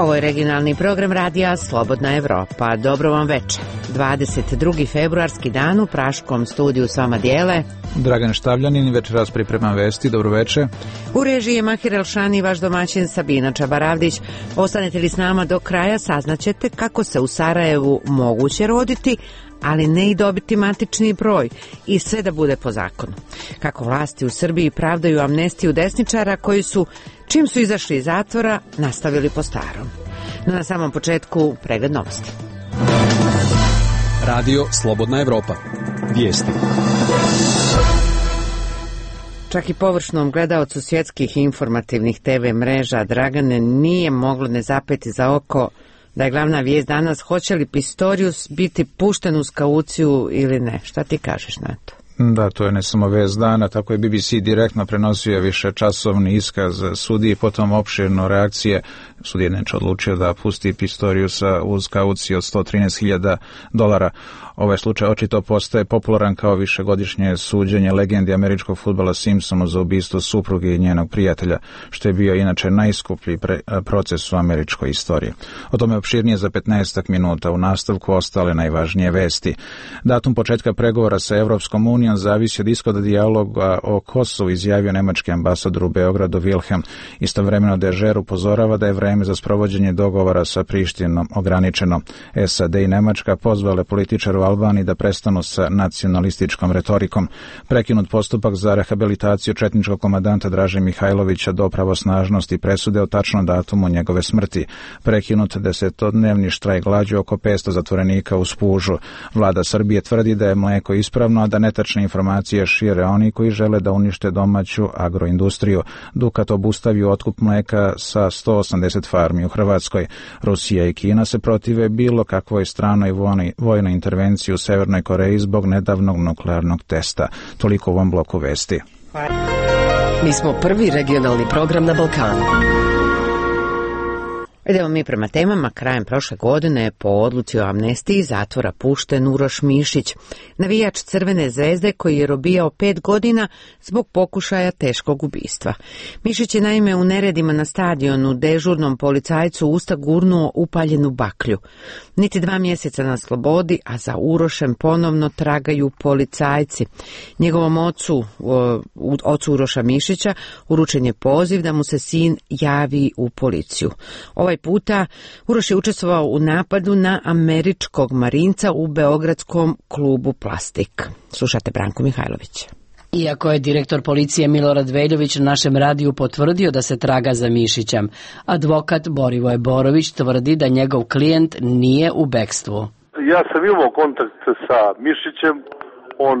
Ovo je regionalni program radija Slobodna Evropa. Dobro vam večer. 22. februarski dan u praškom studiju s vama dijele Dragan Štavljanin, večeras pripremam vesti. Dobro večer. U režiji je Mahir Elšani i vaš domaćin Sabina Čabaravdić. Ostanete li s nama do kraja, saznaćete kako se u Sarajevu moguće roditi, ali ne i dobiti matični broj i sve da bude po zakonu. Kako vlasti u Srbiji pravdaju amnestiju desničara koji su, čim su izašli iz zatvora, nastavili po starom. No na samom početku pregled novosti. Radio Slobodna Evropa. Vijesti. Čak i površnom gledaocu svjetskih informativnih TV mreža Dragane nije moglo ne zapeti za oko da je glavna vijest danas hoće li Pistorius biti pušten uz kauciju ili ne. Šta ti kažeš na to? Da, to je ne samo vest dana, tako je BBC direktno prenosio višečasovni iskaz sudiji, potom opširno reakcije. Sudija je odlučio da pusti Pistoriusa uz kauciju od $113.000. Ovaj slučaj očito postaje popularan kao višegodišnje suđenje legendi američkog fudbala Simpsonu za ubistvo supruge i njenog prijatelja, što je bio inače najskuplji proces u američkoj istoriji. O tome opširnije za 15 minuta, u nastavku ostale najvažnije vesti. Datum početka pregovora sa Evropskom unijom zavisi od ishoda dijaloga o Kosovu, izjavio nemački ambasador u Beogradu Wilhelm. Istovremeno Dežer upozorava da je vreme za sprovođenje dogovora sa Prištinom ograničeno. SAD i Nemačka pozvale političare u Albaniji da prestanu sa nacionalističkom retorikom. Prekinut postupak za rehabilitaciju četničkog komandanta Draže Mihajlovića do pravosnažnosti presude o tačnom datumu njegove smrti. Prekinut 10-dnevni štrajk glađu oko 500 zatvorenika u Spužu. Vlada Srbije tvrdi da je mlijeko ispravno, a da netačne informacije šire oni koji žele da unište domaću agroindustriju. Dukat obustavio otkup mlijeka sa 180 farmi u Hrvatskoj. Rusija i Kina se protive bilo kakvoj stranoj vojnoj intervenciji u Severnoj Koreji zbog nedavnog nuklearnog testa. Toliko u ovom bloku vesti. Mi smo prvi regionalni program na Balkanu. Idemo mi prema temama. Krajem prošle godine po odluci o amnestiji zatvora pušten Uroš Mišić, navijač Crvene zvezde koji je robijao 5 godina zbog pokušaja teškog ubistva. Mišić je naime u neredima na stadionu dežurnom policajcu u usta gurnuo upaljenu baklju. Niti 2 mjeseca na slobodi, a za Urošem ponovno tragaju policajci. Njegovom ocu Uroša Mišića uručen je poziv da mu se sin javi u policiju. Ovaj puta Uroš je učestvovao u napadu na američkog marinca u beogradskom klubu Plastik. Slušate Branku Mihajlović. Iako je direktor policije Milorad Veljović na našem radiju potvrdio da se traga za Mišićem, advokat Borivoje Borović tvrdi da njegov klijent nije u bekstvu. Ja sam imao kontakt sa Mišićem, on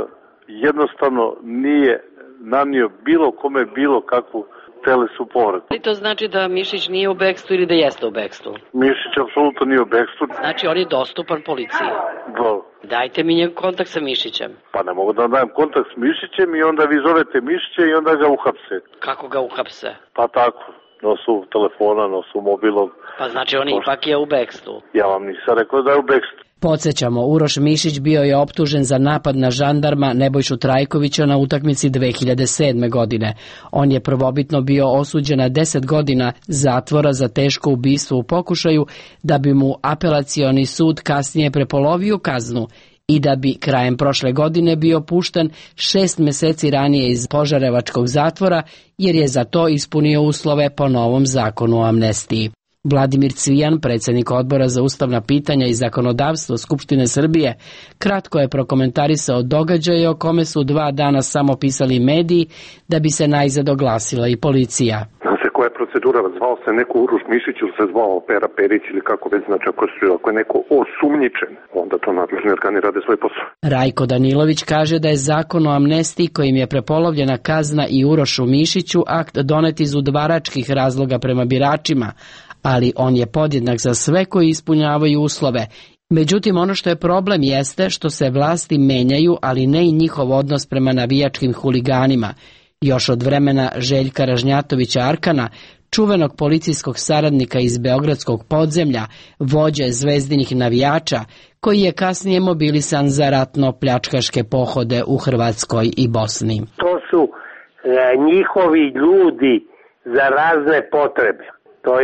jednostavno nije nanio bilo kome bilo kakvu telesu povredu. I to znači da Mišić nije u bekstvu ili da jeste u bekstvu? Mišić apsolutno nije u bekstvu. Znači on je dostupan policiji. Da. Dajte mi njegov kontakt sa Mišićem. Pa ne mogu da vam dajem kontakt s Mišićem i onda vi zovete Mišića i onda ga uhapse. Kako ga uhapse? Pa tako, nosu telefona, nosu mobilog. Pa znači on ipak je u bekstvu. Ja vam nisam rekao da je u bekstvu. Podsjećamo, Uroš Mišić bio je optužen za napad na žandarma Nebojšu Trajkovića na utakmici 2007. godine. On je prvobitno bio osuđen na 10 godina zatvora za teško ubistvo u pokušaju, da bi mu apelacioni sud kasnije prepolovio kaznu i da bi krajem prošle godine bio pušten 6 mjeseci ranije iz požarevačkog zatvora, jer je za to ispunio uslove po novom zakonu o amnestiji. Vladimir Cvijan, predsjednik odbora za ustavna pitanja i zakonodavstvo Skupštine Srbije, kratko je prokomentarisao događaje o kome su 2 dana samo pisali mediji, da bi se najzad oglasila i policija. Zna se koja je procedura, zvao se neko Uroš Mišić ili se zvao Pera Perić ili kako već, znači ako je neko osumnjičen, onda to nadležni organi rade svoj posao. Rajko Danilović kaže da je zakon o amnestiji kojim je prepolovljena kazna i Urošu Mišiću akt donet iz udvaračkih razloga prema biračima, ali on je podjednak za sve koji ispunjavaju uslove. Međutim, ono što je problem jeste što se vlasti menjaju, ali ne i njihov odnos prema navijačkim huliganima. Još od vremena Željka Ražnjatovića Arkana, čuvenog policijskog saradnika iz beogradskog podzemlja, vođe zvezdinih navijača, koji je kasnije mobilisan za ratno-pljačkaške pohode u Hrvatskoj i Bosni. To su njihovi ljudi za razne potrebe. To je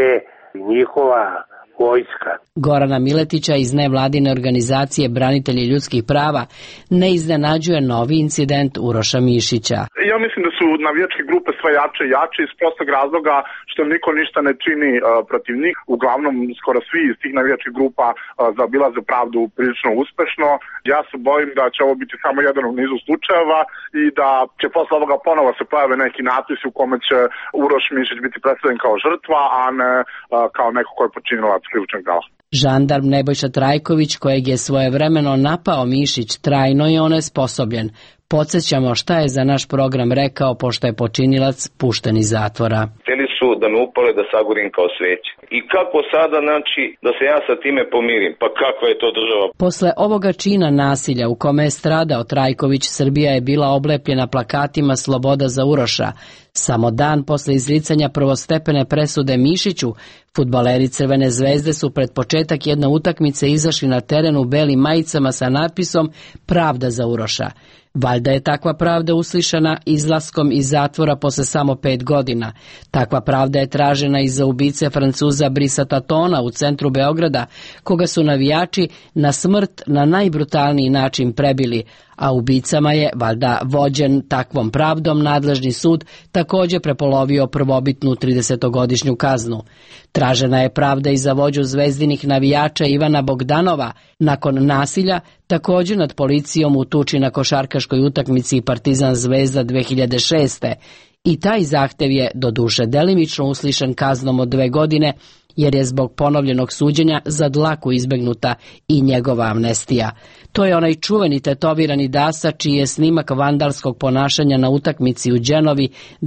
njihova vojska. Gorana Miletića iz nevladine organizacije Branitelji ljudskih prava ne iznenađuje novi incident Uroša Mišića. Ja mislim da su navijačke grupe sve jače i jače iz prostog razloga što niko ništa ne čini protiv njih. Uglavnom, skoro svi iz tih navijačkih grupa zaobilaze pravdu prilično uspešno. Ja se bojim da će ovo biti samo jedan u nizu slučajeva i da će posle ovoga ponovo se pojave neki natpisi u kome će Uroš Mišić biti predstavljen kao žrtva, a ne kao neko ko je počinilac krivičnog dela. Žandarm Nebojša Trajković, kojeg je svojevremeno napao Mišić, trajno je onesposobljen. Podsjećamo šta je za naš program rekao pošto je počinilac pušten iz zatvora. Htjeli su da me upale da sagorim kao sveće. I kako sada, znači, da se ja sa time pomirim? Pa kakva je to država? Posle ovoga čina nasilja u kome je stradao Trajković, Srbija je bila oblepljena plakatima Sloboda za Uroša. Samo dan posle izricanja prvostepene presude Mišiću, fudbaleri Crvene zvezde su pred početak jedne utakmice izašli na teren u belim majicama sa natpisom Pravda za Uroša. Valjda je takva pravda uslišana izlaskom iz zatvora posle samo 5 godina. Takva pravda je tražena i za ubice Francuza Brisa Tatona u centru Beograda, koga su navijači na smrt na najbrutalniji način prebili, a ubicama je, valjda vođen takvom pravdom, nadležni sud takođe prepolovio prvobitnu 30-godišnju kaznu. Tražena je pravda i za vođu zvezdinih navijača Ivana Bogdanova, nakon nasilja takođe nad policijom u tuči na košarkaškoj utakmici Partizan Zvezda 2006. I taj zahtev je doduše delimično uslišen kaznom od 2 godine, jer je zbog ponovljenog suđenja za dlaku izbegnuta i njegova amnestija. To je onaj čuveni tetovirani Dasa čiji je snimak vandalskog ponašanja na utakmici u Đenovi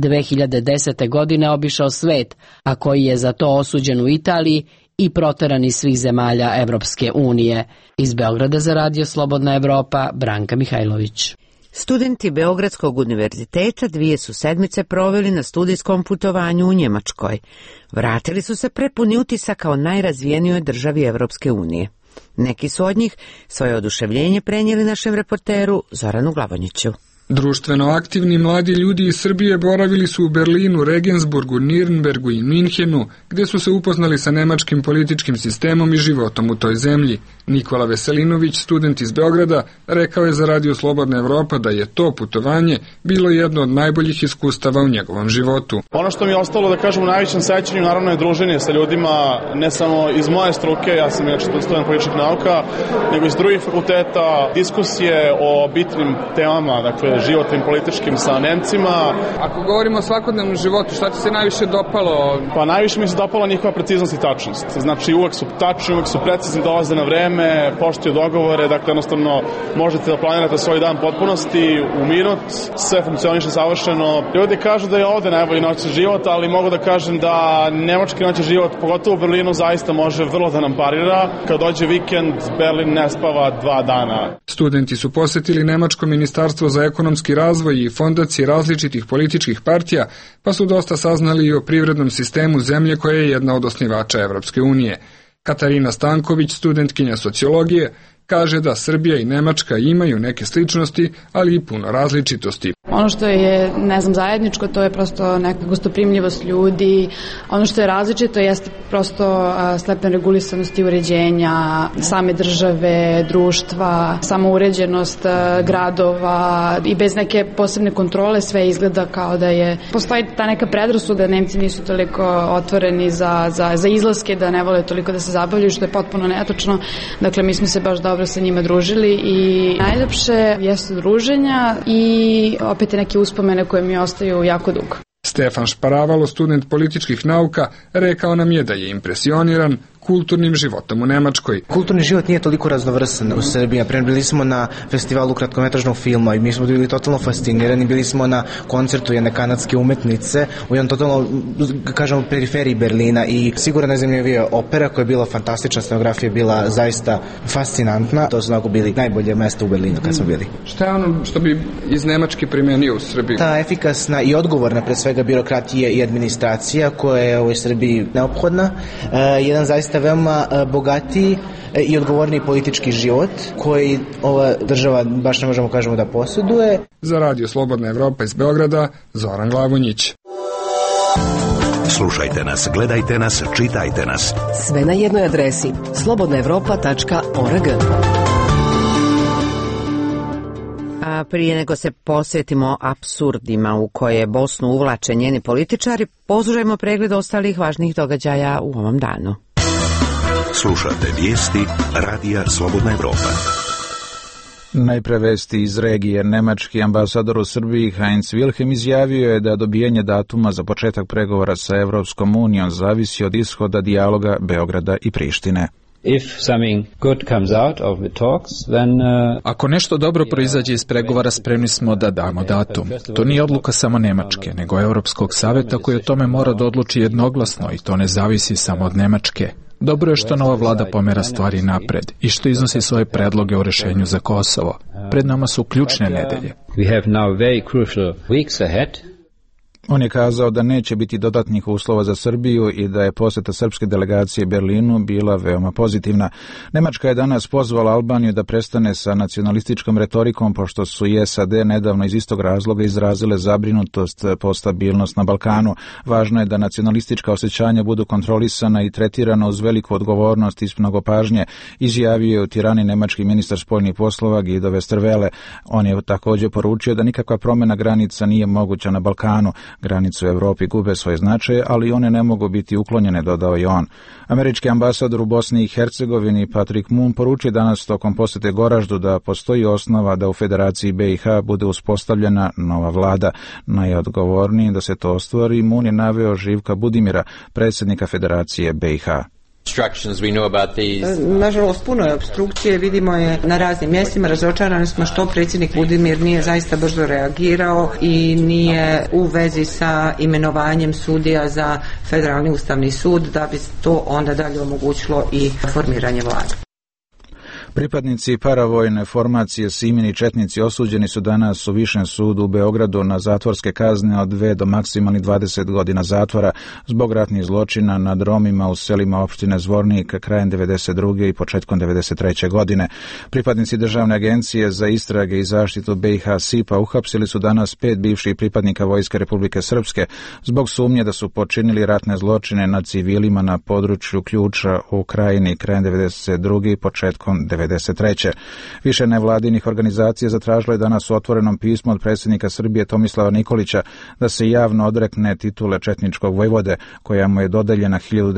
2010. godine obišao svet, a koji je za to osuđen u Italiji i proteran iz svih zemalja Evropske unije. Iz Beograda za Radio Slobodna Evropa, Branka Mihajlović. Studenti Beogradskog univerziteta 2 su sedmice proveli na studijskom putovanju u Njemačkoj. Vratili su se prepuni utisaka o najrazvijenijoj državi Evropske unije. Neki su od njih svoje oduševljenje prenijeli našem reporteru Zoranu Glavonjiću. Društveno aktivni mladi ljudi iz Srbije boravili su u Berlinu, Regensburgu, Nirnbergu i Minhenu, gdje su se upoznali sa nemačkim političkim sistemom i životom u toj zemlji. Nikola Veselinović, student iz Beograda, rekao je za Radio Slobodna Evropa da je to putovanje bilo jedno od najboljih iskustava u njegovom životu. Ono što mi je ostalo da kažem u najvećem sećanju naravno je druženje sa ljudima, ne samo iz moje struke, ja sam inače student političkih nauka, nego iz drugih fakulteta, diskusije o bitnim temama, dakle životnim političkim sa Nemcima. Ako govorimo o svakodnevnom životu, šta ti se najviše dopalo? Pa najviše mi se dopala njihova preciznost i tačnost. Znači uvek su tačni, uvek su precizni, dolaze na vreme, poštuju dogovore, dakle jednostavno možete da planirate svoj dan potpunosti u minut, sve funkcioniše savršeno. Ljudi kažu da je ovde najbolji noćni život, ali mogu da kažem da nemački noćni život, pogotovo u Berlinu, zaista može vrlo da nam parira. Kad dođe vikend, Berlin ne spava 2 dana. Studenti su posetili Nemačko ministarstvo za ekonomski razvoj i fondacije različitih političkih partija, pa su dosta saznali i o privrednom sistemu zemlje koja je jedna od osnivača Evropske unije. Katarina Stanković, studentkinja sociologije, kaže da Srbija i Nemačka imaju neke sličnosti, ali i puno različitosti. Ono što je, zajedničko, to je prosto neka gostoprimljivost ljudi. Ono što je različito jeste prosto stepen regulisanosti uređenja same države, društva, samouređenost gradova i bez neke posebne kontrole sve izgleda kao da je... Postoji ta neka predrasuda da Nemci nisu toliko otvoreni za izlaske, da ne vole toliko da se zabavljaju, što je potpuno netočno. Dakle, mi smo se baš dobro sa njima družili i najljepše jesu druženja i opet je neke uspomene koje mi ostaju jako dugo. Stefan Šparavalo, student političkih nauka, rekao nam je da je impresioniran kulturnim životom u Nemačkoj. Kulturni život nije toliko raznovrsan u Srbiji. Bili smo na festivalu kratkometražnog filma i mi smo bili totalno fascinirani. Bili smo na koncertu jedne kanadske umetnice u jednom totalno, kažemo, periferiji Berlina i sigurno najzanimljivija je opera koja je bila fantastična, scenografija je bila zaista fascinantna. To su onako bili najbolje mesta u Berlinu kad smo bili. Šta je ono što bi iz Nemačke primenio u Srbiji? Ta efikasna i odgovorna pre svega birokratija i administracija koja je u Srbiji neophodna. Jedan zaista veoma bogatiji i odgovorniji politički život koji ova država baš ne možemo kažemo da posjeduje. Za Radio Slobodna Evropa iz Beograda, Zoran Glavonjić. Slušajte nas, gledajte nas, čitajte nas. Sve na jednoj adresi slobodnaevropa.org. A prije nego se posvetimo apsurdima u koje Bosnu uvlače njeni političari, poslušajmo pregled ostalih važnih događaja u ovom danu. Slušate vijesti Radija Slobodna Evropa. Najpre vesti iz regije. Nemački ambasador u Srbiji Heinz Wilhelm izjavio je da dobijanje datuma za početak pregovora sa Evropskom unijom zavisi od ishoda dijaloga Beograda i Prištine. Ako nešto dobro proizađe iz pregovora, spremni smo da damo datum. To nije odluka samo Nemačke, nego Europskog saveta koji o tome mora da odluči jednoglasno i to ne zavisi samo od Nemačke. Dobro je što nova vlada pomera stvari napred i što iznosi svoje predloge o rešenju za Kosovo. Pred nama su ključne nedelje. On je kazao da neće biti dodatnih uslova za Srbiju i da je posjeta srpske delegacije Berlinu bila veoma pozitivna. Nemačka je danas pozvala Albaniju da prestane sa nacionalističkom retorikom, pošto su i SAD nedavno iz istog razloga izrazile zabrinutost po stabilnost na Balkanu. Važno je da nacionalistička osjećanja budu kontrolisana i tretirana uz veliku odgovornost i s mnogo pažnje, izjavio je u Tirani nemački ministar spoljnih poslova Guido Westerwelle. On je također poručio da nikakva promjena granica nije moguća na Balkanu. Granice u Europi gube svoje značaje, ali one ne mogu biti uklonjene, dodao je on. Američki ambasador u Bosni i Hercegovini Patrick Moon poručio danas tokom posjete Goraždu da postoji osnova da u Federaciji BiH bude uspostavljena nova vlada. Najodgovorniji da se to ostvari Moon je naveo Živka Budimira, predsjednika Federacije BiH. Nažalost, puno je opstrukcije, vidimo je na raznim mjestima, razočarani smo što predsjednik Budimir nije zaista brzo reagirao i nije u vezi sa imenovanjem sudija za Federalni ustavni sud, da bi to onda dalje omogućilo i formiranje vlade. Pripadnici paravojne formacije Simin i četnici osuđeni su danas u Višem sudu u Beogradu na zatvorske kazne od 2 do maksimalnih 20 godina zatvora zbog ratnih zločina nad Romima u selima opštine Zvornik krajem 1992. i početkom 1993. godine. Pripadnici Državne agencije za istrage i zaštitu BiH SIPA uhapsili su danas 5 bivših pripadnika Vojske Republike Srpske zbog sumnje da su počinili ratne zločine nad civilima na području Ključa u Krajini krajem 1992. i početkom 1993. Više nevladinih organizacija zatražilo je danas u otvorenom pismu od predsjednika Srbije Tomislava Nikolića da se javno odrekne titule četničkog vojvode, koja mu je dodeljena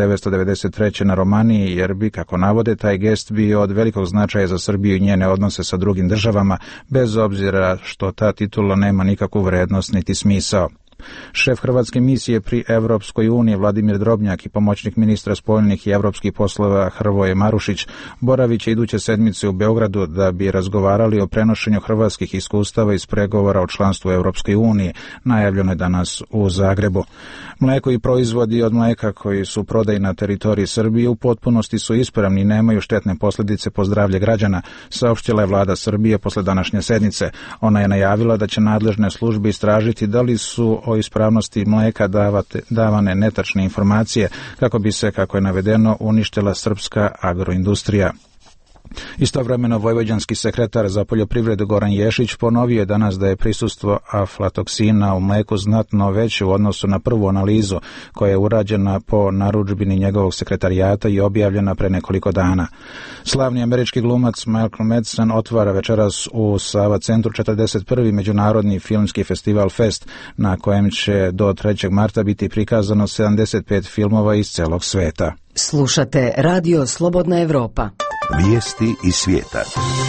1993. na Romaniji, jer bi, kako navode, taj gest bio od velikog značaja za Srbiju i njene odnose sa drugim državama, bez obzira što ta titula nema nikakvu vrednost niti smisao. Šef hrvatske misije pri Evropskoj uniji Vladimir Drobnjak i pomoćnik ministra spoljnih i evropskih poslova Hrvoje Marušić boravit će iduće sedmice u Beogradu da bi razgovarali o prenošenju hrvatskih iskustava iz pregovora o članstvu Evropskoj uniji, najavljeno je danas u Zagrebu. Mlijeko i proizvodi od mlijeka koji su prodaj na teritoriji Srbije u potpunosti su ispravni i nemaju štetne posljedice po zdravlje građana, saopštila je vlada Srbije posle današnje sednice. Ona je najavila da će nadležne službe istražiti da li su o ispravnosti mlijeka davane netačne informacije kako bi se, kako je navedeno, uništila srpska agroindustrija. Istovremeno vojvođanski sekretar za poljoprivredu Goran Ješić ponovio je danas da je prisustvo aflatoksina u mleku znatno veće u odnosu na prvu analizu koja je urađena po narudžbini njegovog sekretarijata i objavljena pre nekoliko dana. Slavni američki glumac Malcolm Madsen otvara večeras u Sava centru 41. međunarodni filmski festival Fest, na kojem će do 3. marta biti prikazano 75 filmova iz celog sveta. Slušate Radio Slobodna Evropa. Vijesti iz svijeta.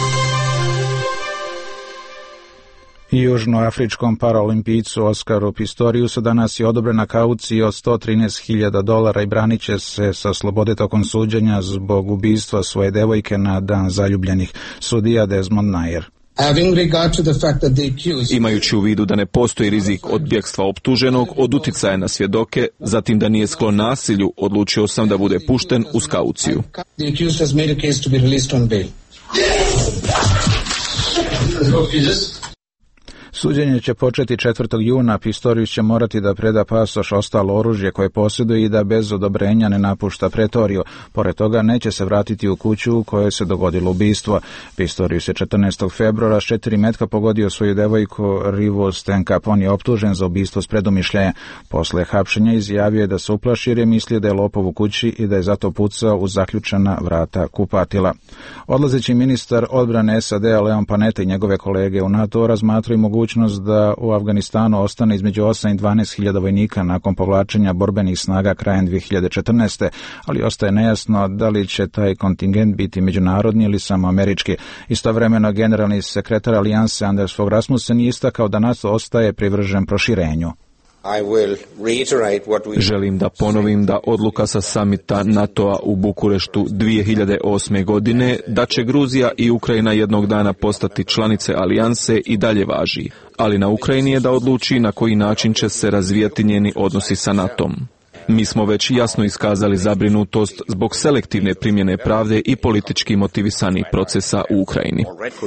Južnoafričkom paraolimpijcu Oskaru Pistoriusu danas je odobrena kaucija od $113.000 i branit će se sa slobode tokom suđenja zbog ubistva svoje devojke na dan zaljubljenih, sudija Desmond Nair. Imajući u vidu da ne postoji rizik od bjegstva optuženog, od uticaja na svjedoke, zatim da nije sklon nasilju, odlučio sam da bude pušten uz kauciju. Suđenje će početi 4. juna, Pistorius će morati da preda pasoš, ostalo oružje koje posjeduje i da bez odobrenja ne napušta pretoriju. Pored toga neće se vratiti u kuću u kojoj se dogodilo ubistvo. Pistorius je 14. februara s 4 metka pogodio svoju devojku Rivu Stenkap. On je optužen za ubistvo s predumišljajem. Posle hapšenja izjavio je da se uplaši jer je mislio da je lopov u kući i da je zato pucao u zaključana vrata kupatila. Odlazeći ministar odbrane SAD-a Leon Panetta i njegove kolege u NATO razmatruju mogućnost da u Afganistanu ostane između 8 i 12.000 vojnika nakon povlačenja borbenih snaga krajem 2014. ali ostaje nejasno da li će taj kontingent biti međunarodni ili samo američki. Istovremeno generalni sekretar Alijanse Anders Fogh Rasmussen je istakao da NATO ostaje privržen proširenju. Želim da ponovim da odluka sa samita NATO-a u Bukureštu 2008. godine da će Gruzija i Ukrajina jednog dana postati članice alijanse i dalje važi, ali na Ukrajini je da odluči na koji način će se razvijati njeni odnosi sa NATO-om. Mi smo već jasno iskazali zabrinutost zbog selektivne primjene pravde i politički motivisanih procesa u Ukrajini.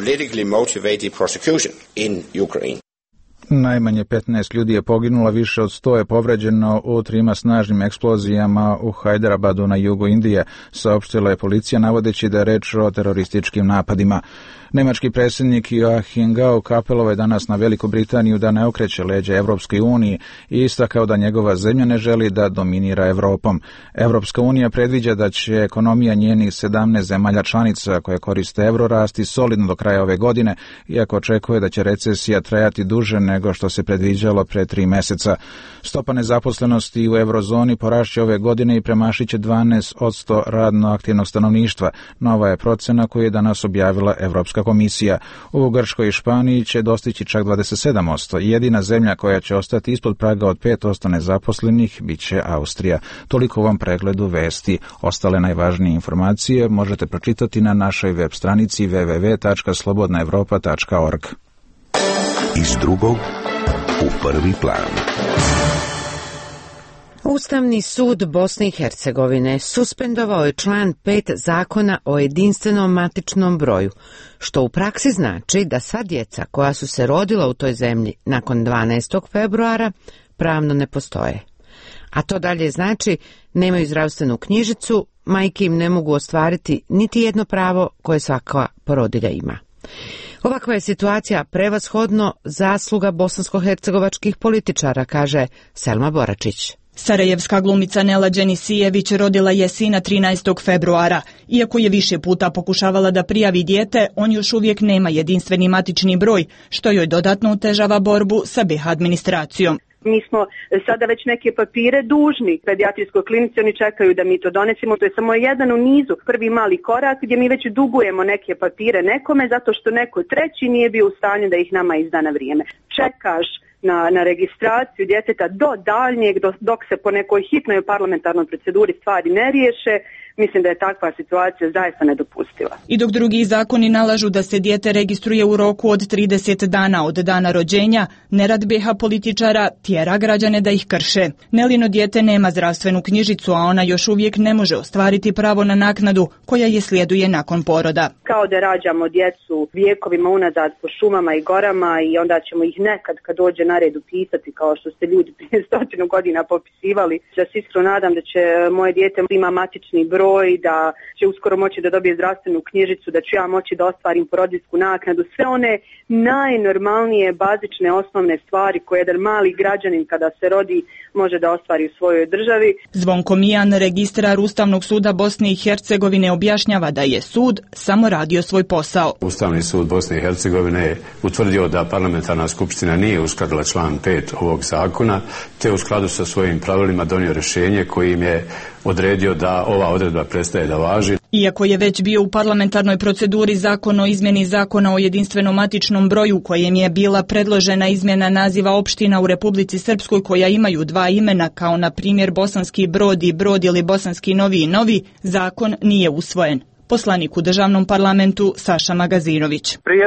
Najmanje 15 ljudi je poginulo, više od 100 je povređeno u 3 snažnim eksplozijama u Hyderabadu na jugu Indije, saopštila je policija navodeći da je reč o terorističkim napadima. Nemački predsjednik Joachim Gauck apelovao je danas na Veliku Britaniju da ne okreće leđa Evropskoj uniji i istakao da njegova zemlja ne želi da dominira Evropom. Evropska unija predviđa da će ekonomija njenih 17 zemalja članica koje koriste euro rasti solidno do kraja ove godine, iako očekuje da će recesija trajati duže nego što se predviđalo pre 3 meseca. Stopa nezaposlenosti u eurozoni porašće ove godine i premašit će 12% radno aktivnog stanovništva. Nova je procena koju je danas objavila Evropska komisija. U Grčkoj i Španiji će dostići čak 27%. Jedina zemlja koja će ostati ispod praga od 5% nezaposlenih bit će Austrija. Toliko u ovom pregledu vesti. Ostale najvažnije informacije možete pročitati na našoj web stranici www.slobodnaevropa.org. Iz drugog u prvi plan. Ustavni sud Bosne i Hercegovine suspendovao je član 5 zakona o jedinstvenom matičnom broju, što u praksi znači da sva djeca koja su se rodila u toj zemlji nakon 12. februara pravno ne postoje. A to dalje znači nemaju zdravstvenu knjižicu, majke im ne mogu ostvariti niti jedno pravo koje svaka porodilja ima. Ovakva je situacija prevashodno zasluga bosansko-hercegovačkih političara, kaže Selma Boračić. Sarajevska glumica Nela Đenisijević rodila je sina 13. februara. Iako je više puta pokušavala da prijavi dijete, on još uvijek nema jedinstveni matični broj, što joj dodatno otežava borbu sa BiH administracijom. Mi smo sada već neke papire dužni pedijatrijskoj klinici, oni čekaju da mi to donesemo. To je samo jedan u nizu, prvi mali korak gdje mi već dugujemo neke papire nekome zato što neko treći nije bio u stanju da ih nama izda na vrijeme. Čekaš na registraciju djeteta do daljnjeg, dok se po nekoj hitnoj parlamentarnoj proceduri stvari ne riješe. Mislim da je takva situacija zaista nedopustiva. I dok drugi zakoni nalažu da se dijete registruje u roku od 30 dana od dana rođenja, nerad BiH političara tjera građane da ih krše. Nelino dijete nema zdravstvenu knjižicu, a ona još uvijek ne može ostvariti pravo na naknadu koja je slijeduje nakon poroda. Kao da rađamo djecu vijekovima unazad po šumama i gorama i onda ćemo ih nekad kad dođe na red upisati kao što ste ljudi prije 100 godina popisivali. Ja se iskreno nadam da će moje dijete ima matični broj, da će uskoro moći da dobije zdravstvenu knjižicu, da ću ja moći da ostvarim porodiljsku naknadu, sve one najnormalnije, bazične, osnovne stvari koje jedan mali građanin kada se rodi može da ostvari u svojoj državi. Zvonko Mijan, registrar Ustavnog suda Bosne i Hercegovine, objašnjava da je sud samo radio svoj posao. Ustavni sud Bosne i Hercegovine je utvrdio da parlamentarna skupština nije uskladila član 5 ovog zakona, te u skladu sa svojim pravilima donio rješenje kojim je odredio da ova odredba prestaje da važi. Iako je već bio u parlamentarnoj proceduri zakon o izmjeni zakona o jedinstvenom matičnom broju, kojem je bila predložena izmjena naziva opština u Republici Srpskoj koja imaju 2 imena, kao na primjer Bosanski Brod i Brod ili Bosanski Novi i Novi, zakon nije usvojen. Poslanik u državnom parlamentu Saša Magazinović. Prijedlog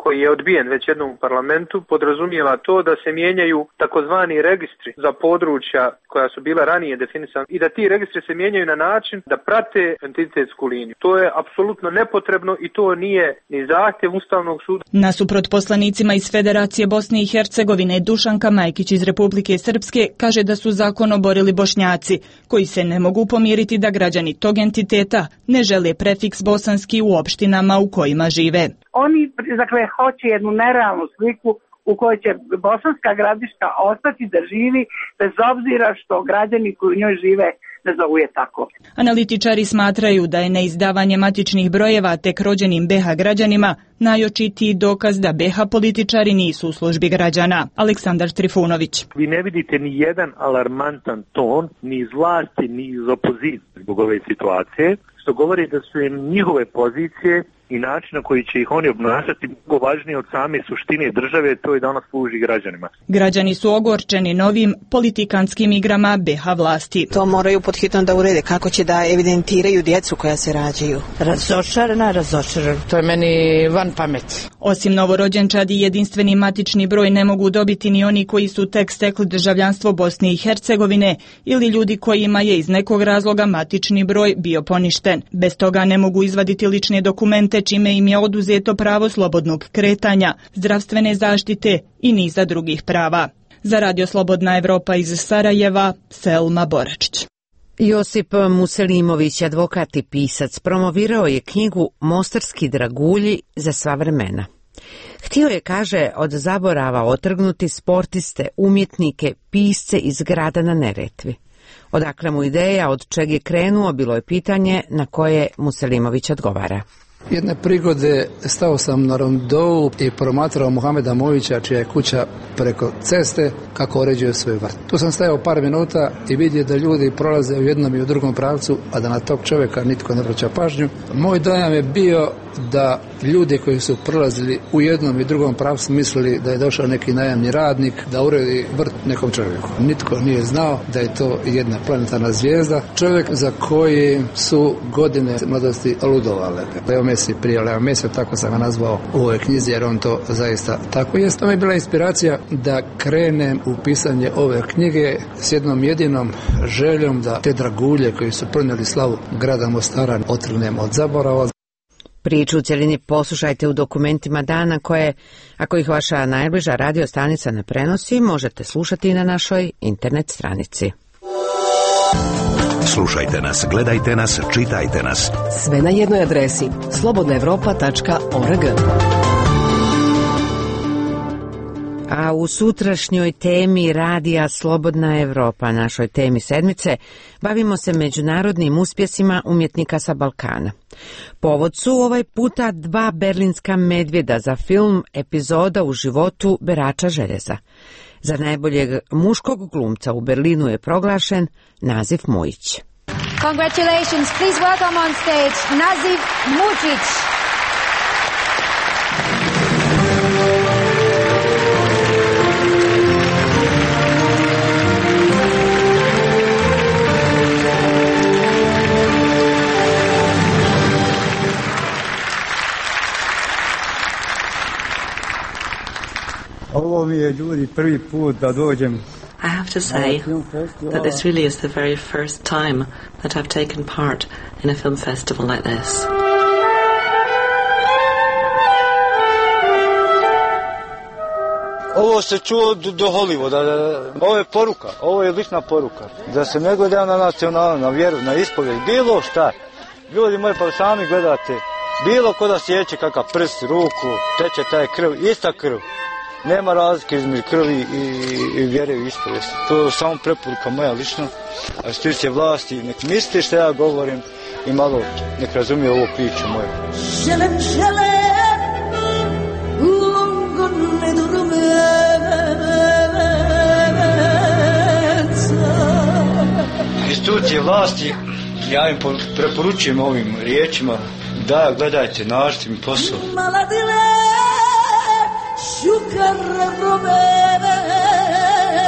koji je odbijen već jednom u parlamentu podrazumijeva to da se mijenjaju takozvani registri za područja koja su bila ranije definisana i da ti registri se mijenjaju na način da prate entitetsku liniju. To je apsolutno nepotrebno i to nije ni zahtjev Ustavnog suda. Nasuprot poslanicima iz Federacije Bosne i Hercegovine, Dušanka Majkić iz Republike Srpske kaže da su zakon oborili Bošnjaci, koji se ne mogu pomiriti da građani tog entiteta ne žele prefiks bosanski u opštinama u kojima žive. Oni, dakle, hoće jednu nerealnu sliku u kojoj će Bosanska Gradiška ostati da živi bez obzira što građani koji u njoj žive ne zovu je tako. Analitičari smatraju da je neizdavanje matičnih brojeva tek rođenim BiH građanima najočitiji dokaz da BiH političari nisu u službi građana. Aleksandar Trifunović. Vi ne vidite ni jedan alarmantan ton ni iz vlasti ni iz opozicije zbog ove situacije, što govori da su im njihove pozicije i način na koji će ih oni obnašati mnogo važnije od same suštine države, to je da ona služi građanima. Građani su ogorčeni novim politikanskim igrama BiH vlasti. To moraju podhitno da urede, kako će da evidentiraju djecu koja se rađaju. Razočarana. To je meni van pameti. Osim novorođenčadi, jedinstveni matični broj ne mogu dobiti ni oni koji su tek stekli državljanstvo Bosne i Hercegovine ili ljudi kojima je iz nekog razloga matični broj bio poništen. Bez toga ne mogu izvaditi lične dokumente, čime im je oduzeto pravo slobodnog kretanja, zdravstvene zaštite i niza drugih prava. Za Radio Slobodna Evropa iz Sarajeva, Selma Boračić. Josip Muselimović, advokat i pisac, promovirao je knjigu Mostarski dragulji za sva vremena. Htio je, kaže, od zaborava otrgnuti sportiste, umjetnike, pisce iz grada na Neretvi. Odakle mu ideja, od čeg je krenuo, bilo je pitanje na koje Muselimović odgovara. Jedne prigode stao sam na rondou i promatrao Muhameda Movića, čija je kuća preko ceste, kako uređuje svoj vrt. Tu sam stajao par minuta i vidio da ljudi prolaze u jednom i u drugom pravcu, a da na tog čovjeka nitko ne vraća pažnju. Moj dojam je bio da ljudi koji su prolazili u jednom i drugom pravcu mislili da je došao neki najamni radnik da uredi vrt nekom čovjeku. Nitko nije znao da je to jedna planetarna zvijezda, čovjek za koji su godine mladosti ludovale. Leo Messi, prije Leo Messi, tako sam ga nazvao u ovoj knjizi, jer on to zaista tako jest. To mi je bila inspiracija da krenem u pisanje ove knjige s jednom jedinom željom da te dragulje koji su pronijeli slavu grada Mostara otrgnemo od zaborava. Priču u cjelini poslušajte u dokumentima dana koje, ako ih vaša najbliža radio stanica ne prenosi, možete slušati i na našoj internet stranici. Slušajte nas, gledajte nas, čitajte nas. Sve na jednoj adresi slobodnaevropa.org. A u sutrašnjoj temi radija Slobodna Evropa, našoj temi sedmice, bavimo se međunarodnim uspjesima umjetnika sa Balkana. Povod su ovaj puta 2 berlinska medvjeda za film Epizoda u životu berača željeza. Za najboljeg muškog glumca u Berlinu je proglašen Nazif Mujić. Congratulations, please welcome on stage Nazif Mujić. Ovo mi je, ljudi, prvi put da dođem. I have to say that this really is the very first time that I've taken part in a film festival like this. Ovo se čuo do Hollywooda, ovo je poruka, ovo je lična poruka. Da se ne gleda na nacionalno, na vjeru, na ispovijed, bilo šta. Ljudi moji, pa sami gledate, bilo ko da sjeće kakav prst, ruku, teče taj krv, ista krv. Nema razlike između krvi i vjere i ispovijesti. To je samo preporuka moja lično. A što tiče vlasti, nek misli što ja govorim i malo nek razumije ovu priču moju. Institucije vlasti, ja im preporučujem ovim riječima da gledajte, nađite mi posao.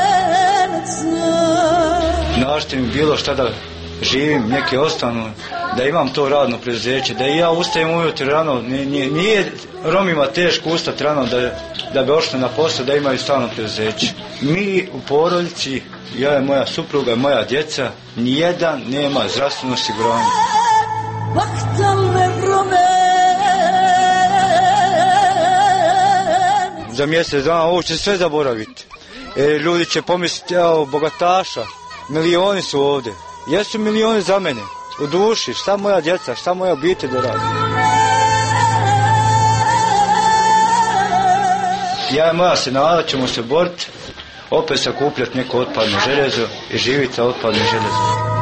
Nađite mi bilo šta da živim, neke ostanu da imam to radno preduzeće, da i ja ustajem ujutro rano, nije Romima teško ustati rano da bi ošli na posao, da imaju stalno preduzeće. Mi u porodici, ja i moja supruga, moja djeca, nijedan nema zdravstveno osiguranje. Za mjesec dana ovo će sve zaboraviti. Ljudi će pomisliti, evo, bogataša, milioni su ovdje. Jesu milioni za mene, u duši, šta moja djeca, šta moja obitelj da radi. Ja i moja senada ćemo se boriti, opet sakupljati neko otpadno željezo i živjeti sa otpadnim željezom.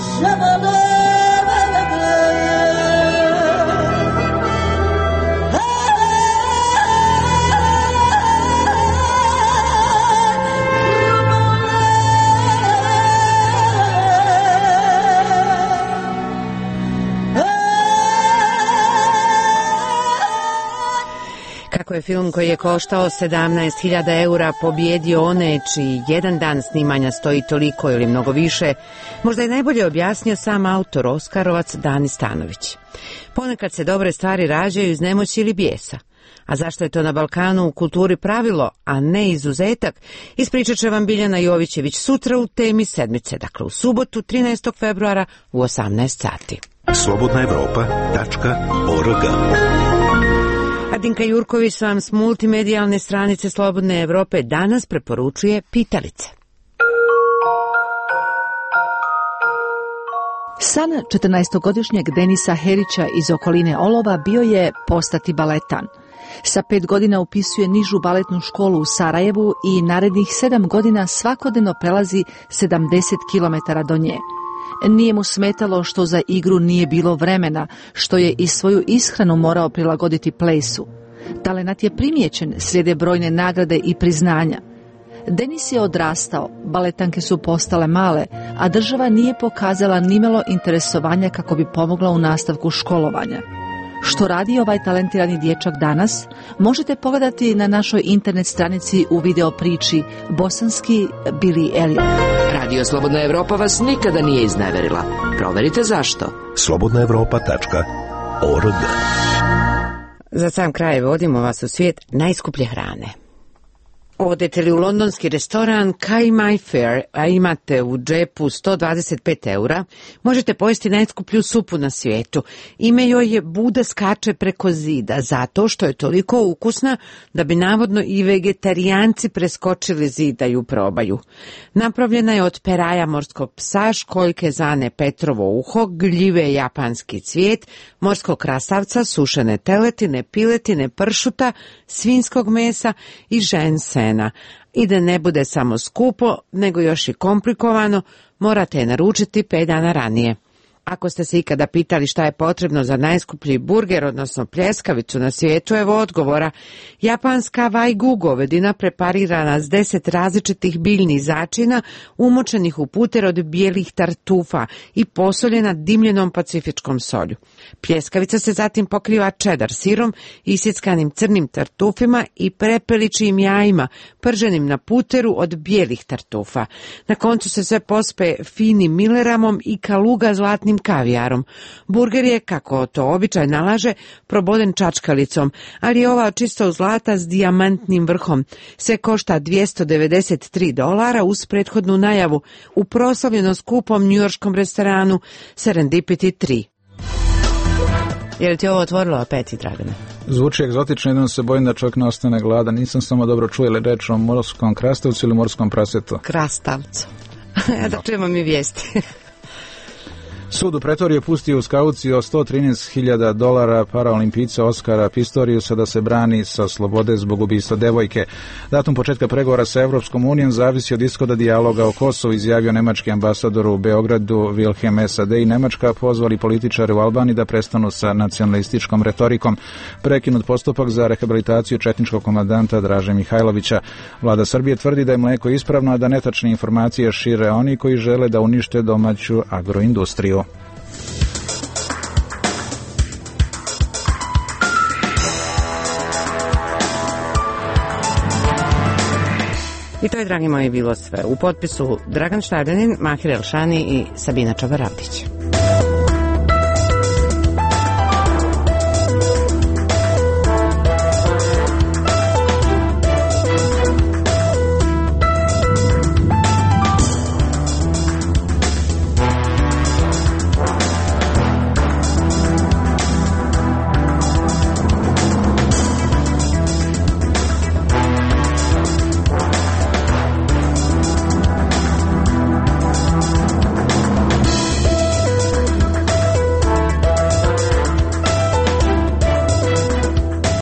Kako je film koji je koštao 17.000 eura pobjedio one čiji jedan dan snimanja stoji toliko ili mnogo više, možda je najbolje objasnio sam autor Oskarovac Dani Stanović. Ponekad se dobre stvari rađaju iz nemoći ili bijesa. A zašto je to na Balkanu u kulturi pravilo, a ne izuzetak, ispričat će vam Biljana Jovićević sutra u Temi sedmice, dakle u subotu 13. februara u 18 sati. slobodnaevropa.org. Adinka Jurković vam s multimedijalne stranice Slobodne Evrope danas preporučuje pitalice. San 14-godišnjeg Denisa Herića iz okoline Olova bio je postati baletan. Sa 5 godina upisuje nižu baletnu školu u Sarajevu i narednih 7 godina svakodnevno prelazi 70 km do nje. Nije mu smetalo što za igru nije bilo vremena, što je i svoju ishranu morao prilagoditi plesu. Talenat je primijećen, slijede brojne nagrade i priznanja. Denis je odrastao, baletanke su postale male, a država nije pokazala nimalo interesovanja kako bi pomogla u nastavku školovanja. Što radi ovaj talentirani dječak danas, možete pogledati na našoj internet stranici u video priči Bosanski Billy Elliot. Radio Slobodna Evropa vas nikada nije izneverila. Proverite zašto. slobodnaevropa.org. Za sam kraj vodimo vas u svijet najskuplje hrane. Odete li u londonski restoran Kai My Fair, a imate u džepu 125 eura, možete pojesti najskuplju supu na svijetu. Ime joj je Buda skače preko zida, zato što je toliko ukusna da bi navodno i vegetarijanci preskočili zid da ju probaju. Napravljena je od peraja morskog psa, školjke zane Petrovo uho, gljive japanski cvijet, morskog krastavca, sušene teletine, piletine, pršuta, svinjskog mesa i žensen. I da ne bude samo skupo, nego još i komplikovano, morate je naručiti 5 dana ranije. Ako ste se ikada pitali šta je potrebno za najskuplji burger, odnosno pljeskavicu na svijetu, evo odgovora. Japanska Wagyu govedina preparirana s 10 različitih biljnih začina, umočenih u puter od bijelih tartufa i posoljena dimljenom pacifičkom solju. Pljeskavica se zatim pokriva cheddar sirom, isjeckanim crnim tartufima i prepeličijim jajima, prženim na puteru od bijelih tartufa. Na koncu se sve pospe finim mileramom i kaluga zlatnim kavijarom. Burger je, kako to običaj nalaže, proboden čačkalicom, ali je ova čisto od zlata s dijamantnim vrhom. Sve košta $293 uz prethodnu najavu u proslavljeno skupom njujorškom restoranu Serendipity 3. Je li ti ovo otvorilo apeti, Dragane? Zvuči egzotično, jednom se bojim da čovjek ne ostane gladan. Nisam samo dobro čuo ili reč o morskom krastavcu ili morskom prasetu. Krastavcu. Da čujemo mi vijesti. Sud u Pretoriju pustio uz kauciju od $113.000 paraolimpijca Oskara Pistoriusa da se brani sa slobode zbog ubistva devojke. Datum početka pregovora sa Evropskom unijom zavisi od ishoda dijaloga o Kosovu, izjavio nemački ambasador u Beogradu Wilhelm SAD i Nemačka pozvali političare u Albaniji da prestanu sa nacionalističkom retorikom. Prekinut postupak za rehabilitaciju četničkog komandanta Draže Mihajlovića. Vlada Srbije tvrdi da je mlijeko ispravno, a da netačne informacije šire oni koji žele da unište domaću agroindustriju. I to je, dragi moji, bilo sve. U potpisu Dragan Štavljanin, Mahir Elšani i Sabina Čabaravdić.